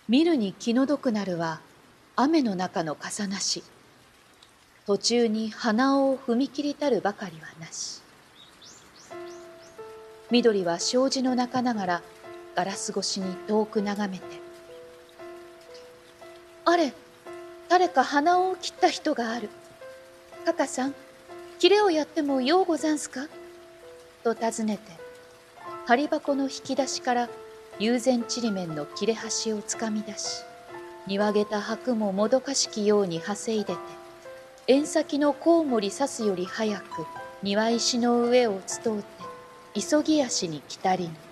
見るに気の毒なるは雨の中の傘なし、途中に鼻緒を踏み切りたるばかりはなし。緑は障子の中ながらガラス越しに遠く眺めて、あれ、誰か鼻緒を切った人がある。かかさん、切れをやってもようござんすかと尋ねて、針箱の引き出しから友禅ちりめんの切れ端をつかみ出し、庭げた箔ももどかしきようにはせいでて、縁先のコウモリ刺すより早く庭石の上をつとうて急ぎ足に来たりぬ。